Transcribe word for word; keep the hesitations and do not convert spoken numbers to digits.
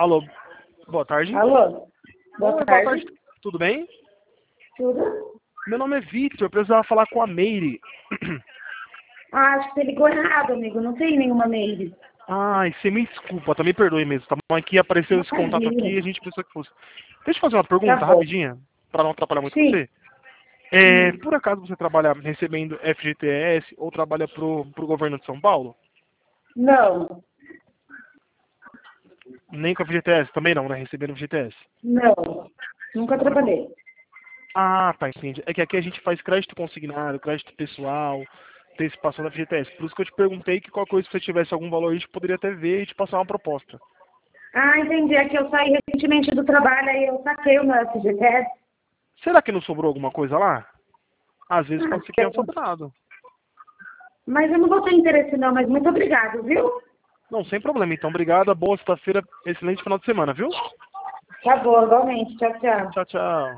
Alô, boa tarde. Alô? Boa Oi, tarde. boa tarde. Tudo bem? Tudo? Meu nome é Victor, eu precisava falar com a Meire. Ah, acho que você ligou errado, amigo. Não tem nenhuma mail. Ai, você me desculpa, tá? Me perdoe mesmo. Tá bom, aqui apareceu esse contato aqui e a gente pensou que fosse. Deixa eu fazer uma pergunta Tá bom. rapidinha, pra não atrapalhar muito Sim. você. É, Hum. por acaso você trabalha recebendo F G T S ou trabalha pro, pro governo de São Paulo? Não. Nem com a F G T S? Também não, né? Recebendo F G T S. Não. Nunca trabalhei. Ah, tá, entendi. É que aqui a gente faz crédito consignado, crédito pessoal, antecipação da F G T S. Por isso que eu te perguntei que qualquer coisa que você tivesse algum valor, a gente poderia até ver e te passar uma proposta. Ah, entendi. É que eu saí recentemente do trabalho e eu saquei o meu F G T S. Será que não sobrou alguma coisa lá? Às vezes Ah, pode ser que tenha sobrado. mas eu não vou ter interesse não, mas muito obrigado, viu? Não, sem problema. Então, obrigado. Boa sexta-feira. Excelente final de semana, viu? Tá bom, igualmente. Tchau, tchau. Tchau, tchau.